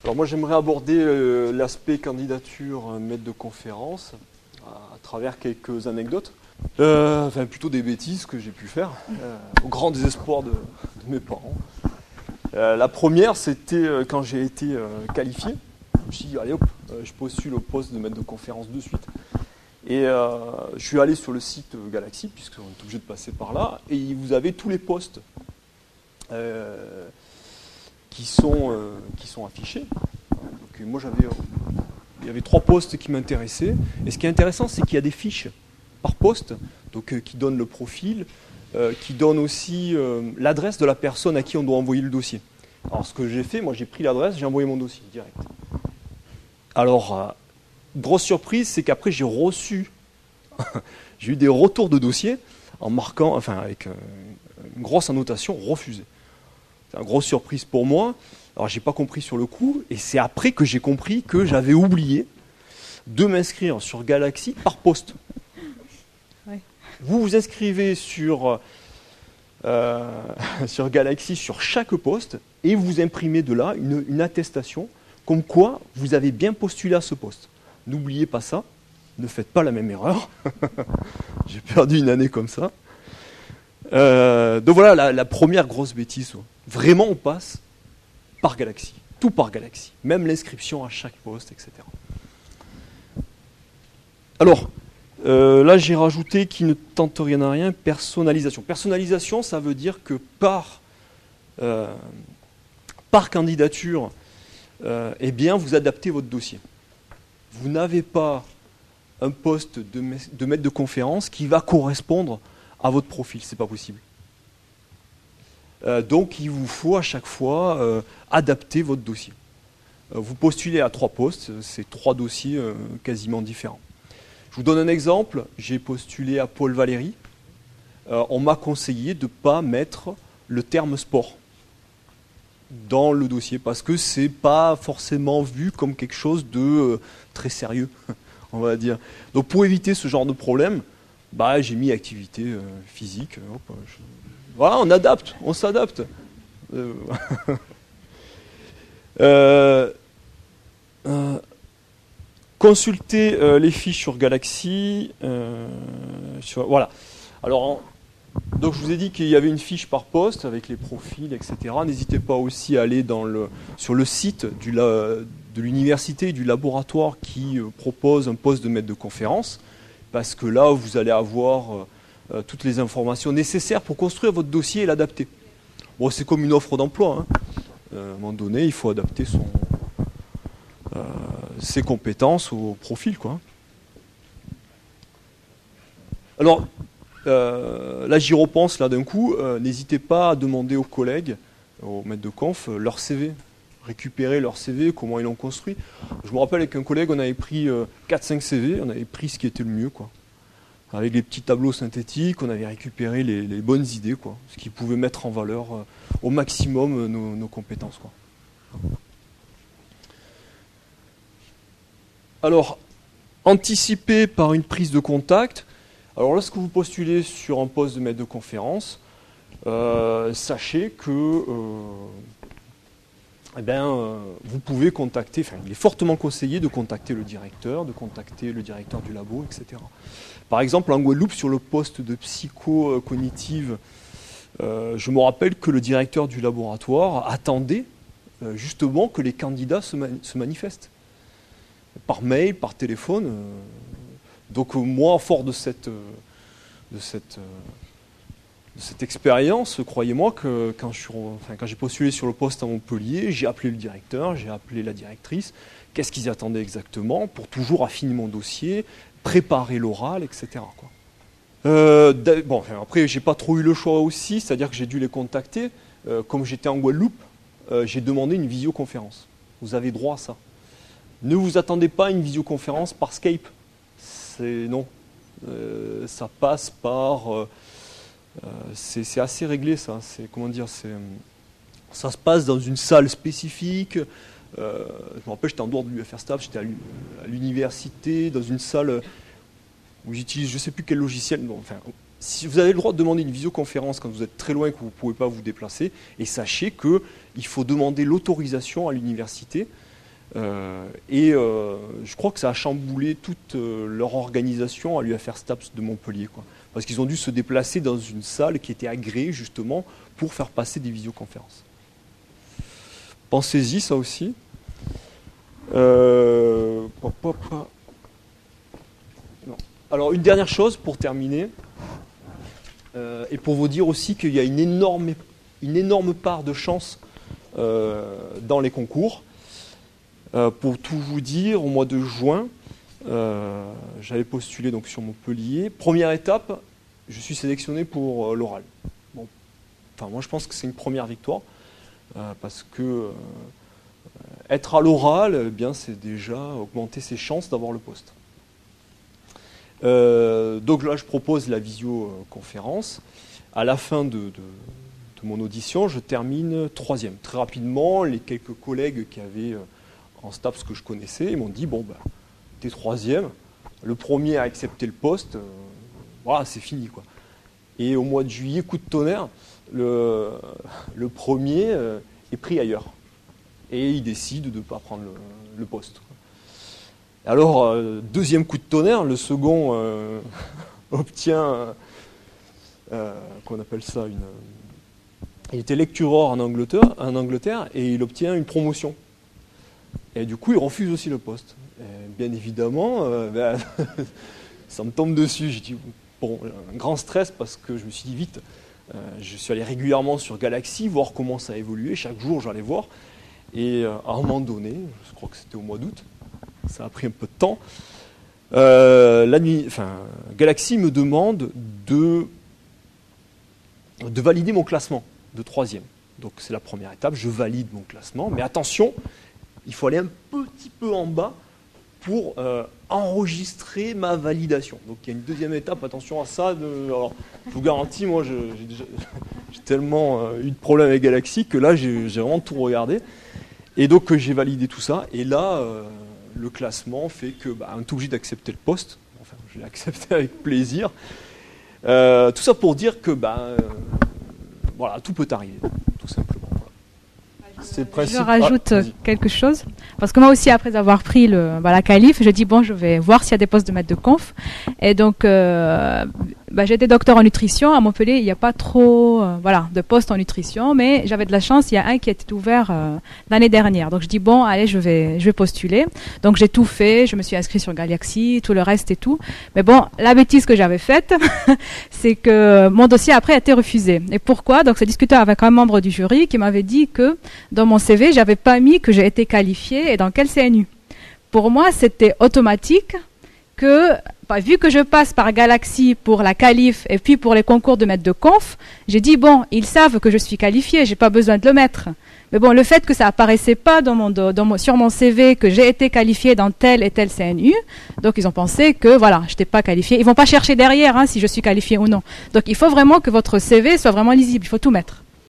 Alors moi j'aimerais aborder l'aspect candidature maître de conférence à travers quelques anecdotes, enfin plutôt des bêtises que j'ai pu faire, au grand désespoir de mes parents. La première c'était quand j'ai été qualifié, je me suis dit allez hop, je postule au poste de maître de conférence de suite. Et je suis allé sur le site Galaxy, puisqu'on est obligé de passer par là, et vous avez tous les postes qui sont affichés. Donc, moi, il y avait 3 postes qui m'intéressaient. Et ce qui est intéressant, c'est qu'il y a des fiches par poste, donc, qui donnent le profil, qui donnent aussi l'adresse de la personne à qui on doit envoyer le dossier. Alors, ce que j'ai fait, moi, j'ai pris l'adresse, j'ai envoyé mon dossier direct. Alors, grosse surprise, c'est qu'après, j'ai eu des retours de dossiers en marquant, enfin, avec une grosse annotation, refusé. C'est une grosse surprise pour moi. Alors, j'ai pas compris sur le coup, et c'est après que j'ai compris que j'avais oublié de m'inscrire sur Galaxy par poste. Ouais. Vous vous inscrivez sur Galaxy sur chaque poste, et vous imprimez de là une attestation comme quoi vous avez bien postulé à ce poste. N'oubliez pas ça, ne faites pas la même erreur. J'ai perdu une année comme ça. Donc voilà la première grosse bêtise. Vraiment, on passe par Galaxy, tout par Galaxy, même l'inscription à chaque poste, etc. Alors, là j'ai rajouté qui ne tente rien à rien, personnalisation. Personnalisation, ça veut dire que par candidature, eh bien, vous adaptez votre dossier. Vous n'avez pas un poste de maître de conférence qui va correspondre à votre profil, c'est pas possible. Donc il vous faut à chaque fois adapter votre dossier. Vous postulez à 3 postes, c'est 3 dossiers quasiment différents. Je vous donne un exemple, j'ai postulé à Paul Valéry. On m'a conseillé de ne pas mettre le terme sport dans le dossier parce que c'est pas forcément vu comme quelque chose de très sérieux, on va dire. Donc pour éviter ce genre de problème, j'ai mis activité physique. Voilà, on s'adapte. Consultez les fiches sur Galaxy. Voilà. Alors, donc je vous ai dit qu'il y avait une fiche par poste avec les profils, etc. N'hésitez pas aussi à aller sur le site de l'université et du laboratoire qui propose un poste de maître de conférence, parce que là, vous allez avoir toutes les informations nécessaires pour construire votre dossier et l'adapter. Bon, c'est comme une offre d'emploi. À un moment donné, il faut adapter ses compétences au profil, quoi. Alors, là, j'y repense là d'un coup. N'hésitez pas à demander aux collègues, aux maîtres de conf, leur CV. Récupérer leur CV, comment ils l'ont construit. Je me rappelle avec un collègue, on avait pris 4-5 CV, on avait pris ce qui était le mieux, quoi. Avec les petits tableaux synthétiques, on avait récupéré les bonnes idées, quoi, ce qui pouvait mettre en valeur au maximum nos compétences, quoi. Alors, anticiper par une prise de contact. Alors, lorsque vous postulez sur un poste de maître de conférence, sachez que vous pouvez contacter, enfin, il est fortement conseillé de contacter le directeur du labo, etc. Par exemple, en Guadeloupe, sur le poste de psycho-cognitive, je me rappelle que le directeur du laboratoire attendait justement que les candidats se manifestent. Par mail, par téléphone. Donc moi, fort de cette expérience, croyez-moi que quand j'ai postulé sur le poste à Montpellier, j'ai appelé le directeur, j'ai appelé la directrice, qu'est-ce qu'ils attendaient exactement pour toujours affiner mon dossier, préparer l'oral, etc. quoi. Après, j'ai pas trop eu le choix aussi, c'est-à-dire que j'ai dû les contacter. Comme j'étais en Guadeloupe, j'ai demandé une visioconférence. Vous avez droit à ça. Ne vous attendez pas à une visioconférence par Skype. Non. Ça passe par... c'est assez réglé, ça. Ça se passe dans une salle spécifique. Je me rappelle, j'étais en dehors de l'UFR Staff, j'étais à l'université, dans une salle où j'utilise je ne sais plus quel logiciel. Bon, enfin, si vous avez le droit de demander une visioconférence quand vous êtes très loin et que vous ne pouvez pas vous déplacer, et sachez qu'il faut demander l'autorisation à l'université Je crois que ça a chamboulé toute leur organisation à l'UFR STAPS de Montpellier, quoi. Parce qu'ils ont dû se déplacer dans une salle qui était agréée justement pour faire passer des visioconférences. Pensez-y, ça aussi. Non. Alors, une dernière chose pour terminer, et pour vous dire aussi qu'il y a une énorme part de chance dans les concours. Pour tout vous dire, au mois de juin, j'avais postulé donc sur Montpellier. Première étape, je suis sélectionné pour l'oral. Bon, enfin, moi, je pense que c'est une première victoire, parce que être à l'oral, eh bien, c'est déjà augmenter ses chances d'avoir le poste. Donc là, je propose la visioconférence. À la fin de mon audition, je termine 3e. Très rapidement, les quelques collègues qui avaient en STAPS que je connaissais, ils m'ont dit, bon, bah, t'es 3e, le premier à accepter le poste, voilà, c'est fini, quoi. Et au mois de juillet, coup de tonnerre, le premier est pris ailleurs. Et il décide de ne pas prendre le poste, quoi. Alors, deuxième coup de tonnerre, le second obtient, qu'on appelle ça, il était lectureur en Angleterre et il obtient une promotion. Et du coup, il refuse aussi le poste. Et bien évidemment, ça me tombe dessus. J'ai dit, bon, un grand stress parce que je me suis dit vite, je suis allé régulièrement sur Galaxy, voir comment ça a évolué. Chaque jour, j'allais voir. Et à un moment donné, je crois que c'était au mois d'août, ça a pris un peu de temps, Galaxy me demande de valider mon classement de 3e. Donc c'est la première étape, je valide mon classement, mais attention, il faut aller un petit peu en bas pour enregistrer ma validation. Donc il y a une deuxième étape, attention à ça. Alors, je vous garantis, moi j'ai tellement eu de problèmes avec Galaxy que là j'ai vraiment tout regardé. Et donc j'ai validé tout ça, et là le classement fait que on est obligé d'accepter le poste. Enfin, je l'ai accepté avec plaisir. Tout ça pour dire que voilà, tout peut arriver, tout simplement. Je rajoute quelque chose, parce que moi aussi, après avoir pris la qualif, je dis bon, je vais voir s'il y a des postes de maître de conf. Et donc, j'étais docteur en nutrition à Montpellier. Il n'y a pas trop, de postes en nutrition, mais j'avais de la chance. Il y a un qui était ouvert l'année dernière. Donc je dis bon, allez, je vais postuler. Donc j'ai tout fait. Je me suis inscrite sur Galaxy, tout le reste et tout. Mais bon, la bêtise que j'avais faite, c'est que mon dossier après a été refusé. Et pourquoi? Donc j'ai discuté avec un membre du jury qui m'avait dit que dans mon CV, j'avais pas mis que j'ai été qualifiée et dans quel CNU. Pour moi, c'était automatique que, vu que je passe par Galaxy pour la qualif et puis pour les concours de maître de conf, j'ai dit bon, ils savent que je suis qualifiée, j'ai pas besoin de le mettre. Mais bon, le fait que ça apparaissait pas sur mon CV que j'ai été qualifiée dans tel et tel CNU, donc ils ont pensé que voilà, je n'étais pas qualifiée. Ils vont pas chercher derrière si je suis qualifiée ou non. Donc il faut vraiment que votre CV soit vraiment lisible, il faut tout mettre.